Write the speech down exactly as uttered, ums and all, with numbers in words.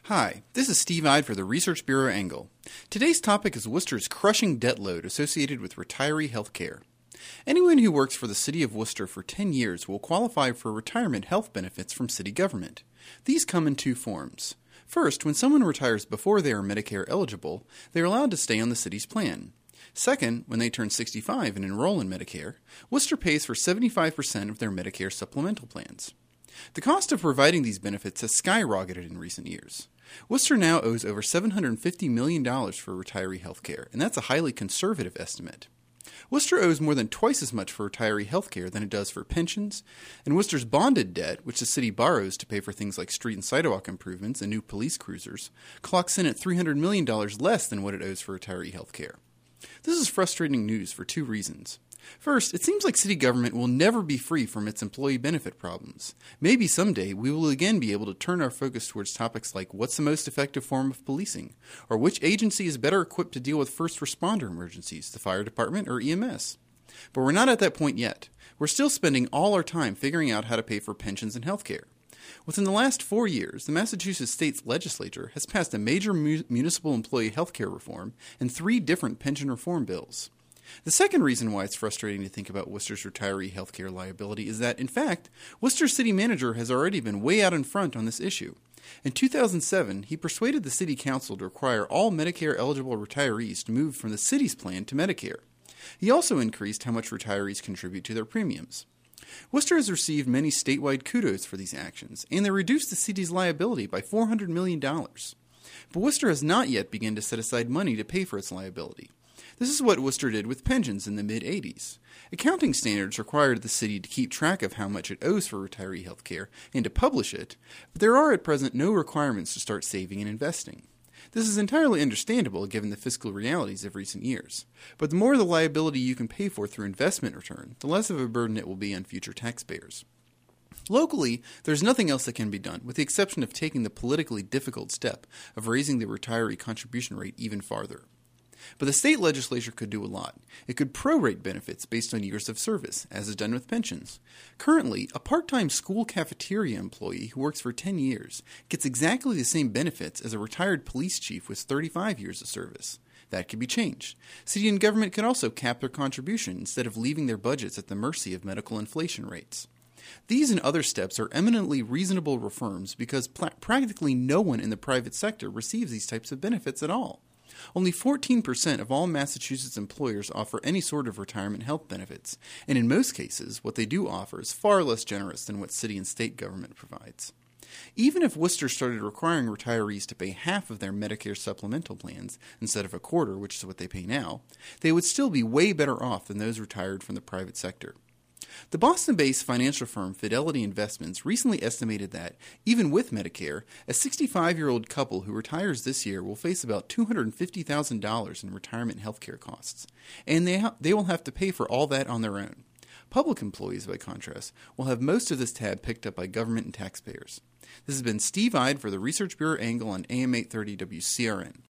Hi, this is Steve Ide for the Research Bureau Angle. Today's topic is Worcester's crushing debt load associated with retiree health care. Anyone who works for the City of Worcester for ten years will qualify for retirement health benefits from city government. These come in two forms. First, when someone retires before they are Medicare eligible, they are allowed to stay on the city's plan. Second, when they turn sixty-five and enroll in Medicare, Worcester pays for seventy-five percent of their Medicare supplemental plans. The cost of providing these benefits has skyrocketed in recent years. Worcester now owes over seven hundred fifty million dollars for retiree health care, and that's a highly conservative estimate. Worcester owes more than twice as much for retiree health care than it does for pensions, and Worcester's bonded debt, which the city borrows to pay for things like street and sidewalk improvements and new police cruisers, clocks in at three hundred million dollars less than what it owes for retiree health care. This is frustrating news for two reasons. First, it seems like city government will never be free from its employee benefit problems. Maybe someday we will again be able to turn our focus towards topics like what's the most effective form of policing, or which agency is better equipped to deal with first responder emergencies, the fire department or E M S. But we're not at that point yet. We're still spending all our time figuring out how to pay for pensions and health care. Within the last four years, the Massachusetts State Legislature has passed a major mu- municipal employee health care reform and three different pension reform bills. The second reason why it's frustrating to think about Worcester's retiree health care liability is that, in fact, Worcester's city manager has already been way out in front on this issue. In two thousand seven, he persuaded the city council to require all Medicare-eligible retirees to move from the city's plan to Medicare. He also increased how much retirees contribute to their premiums. Worcester has received many statewide kudos for these actions, and they reduced the city's liability by four hundred million dollars. But Worcester has not yet begun to set aside money to pay for its liability. This is what Worcester did with pensions in the mid-eighties. Accounting standards required the city to keep track of how much it owes for retiree health care and to publish it, but there are at present no requirements to start saving and investing. This is entirely understandable given the fiscal realities of recent years, but the more the liability you can pay for through investment return, the less of a burden it will be on future taxpayers. Locally, there's nothing else that can be done, with the exception of taking the politically difficult step of raising the retiree contribution rate even farther. But the state legislature could do a lot. It could prorate benefits based on years of service, as is done with pensions. Currently, a part-time school cafeteria employee who works for ten years gets exactly the same benefits as a retired police chief with thirty-five years of service. That could be changed. City and government could also cap their contribution instead of leaving their budgets at the mercy of medical inflation rates. These and other steps are eminently reasonable reforms because pl- practically no one in the private sector receives these types of benefits at all. Only fourteen percent of all Massachusetts employers offer any sort of retirement health benefits, and in most cases, what they do offer is far less generous than what city and state government provides. Even if Worcester started requiring retirees to pay half of their Medicare supplemental plans instead of a quarter, which is what they pay now, they would still be way better off than those retired from the private sector. The Boston-based financial firm Fidelity Investments recently estimated that, even with Medicare, a sixty-five-year-old couple who retires this year will face about two hundred fifty thousand dollars in retirement health care costs, and they, ha- they will have to pay for all that on their own. Public employees, by contrast, will have most of this tab picked up by government and taxpayers. This has been Steve Ide for the Research Bureau Angle on A M eight thirty W C R N.